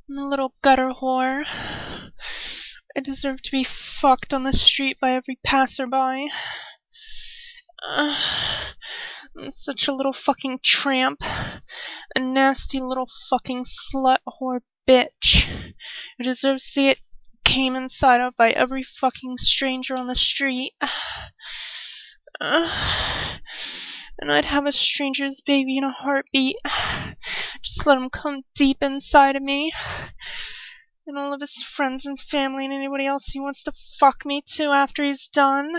I'm a little gutter whore. I deserve to be fucked on the street by every passerby. I'm such a little fucking tramp. A nasty little fucking slut whore bitch who deserves to get came inside of by every fucking stranger on the street. And I'd have a stranger's baby in a heartbeat. Just let him come deep inside of me. And all of his friends and family and anybody else he wants to fuck me to after he's done.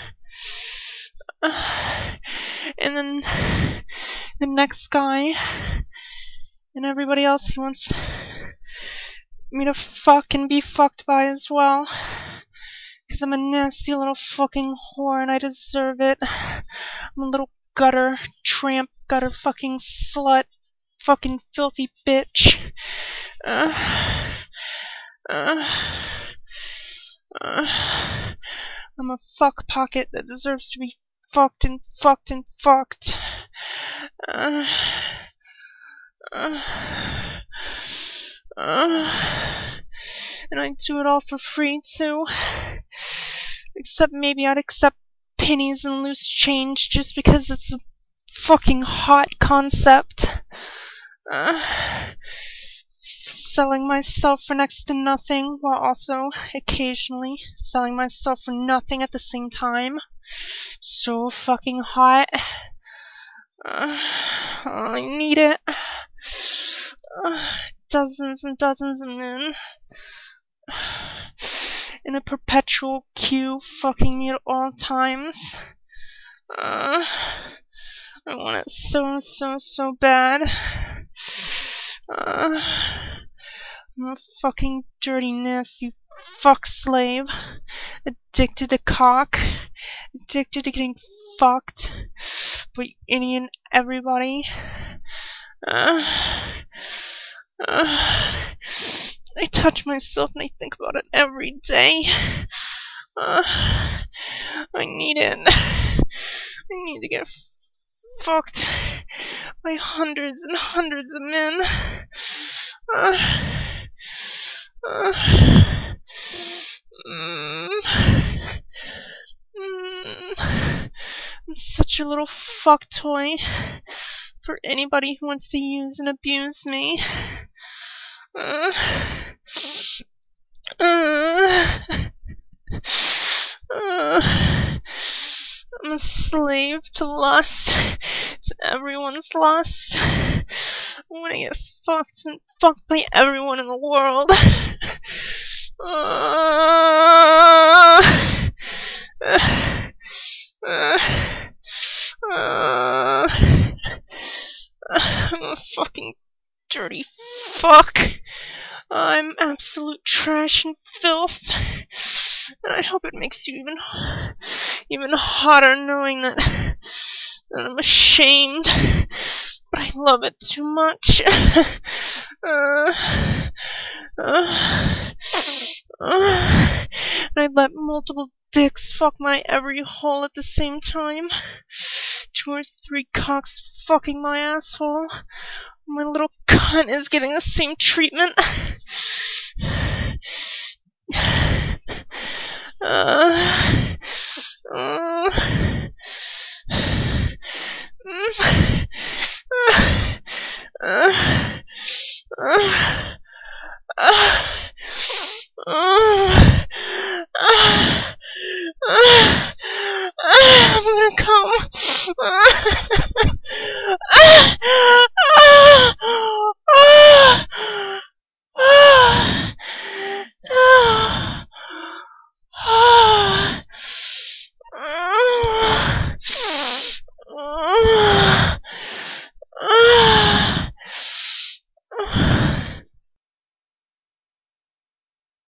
And then the next guy and everybody else he wants me to fuck and be fucked by as well. 'Cause I'm a nasty little fucking whore and I deserve it. I'm a little gutter, tramp, gutter fucking slut, fucking filthy bitch. I'm a fuck pocket that deserves to be fucked and fucked and fucked. And I'd do it all for free too. Except maybe I'd accept pennies and loose change just because it's a fucking hot concept. Selling myself for next to nothing while also occasionally selling myself for nothing at the same time. So fucking hot. I need it. Dozens and dozens of men in a perpetual queue fucking me at all times. I want it so bad. I'm a fucking dirty, nasty fuck slave. Addicted to cock. Addicted to getting fucked by any and everybody. I touch myself and I think about it every day. I need it. I need to get fucked by hundreds and hundreds of men. I'm such a little fuck toy for anybody who wants to use and abuse me. I'm a slave to lust, to everyone's lust. I want to get fucked and fucked by everyone in the world. I'm a fucking dirty fuck. I'm absolute trash and filth. And I hope it makes you even hotter knowing that I'm ashamed. But I love it too much. And I'd let multiple dicks fuck my every hole at the same time. 2 or 3 cocks fucking my asshole. My little cunt is getting the same treatment.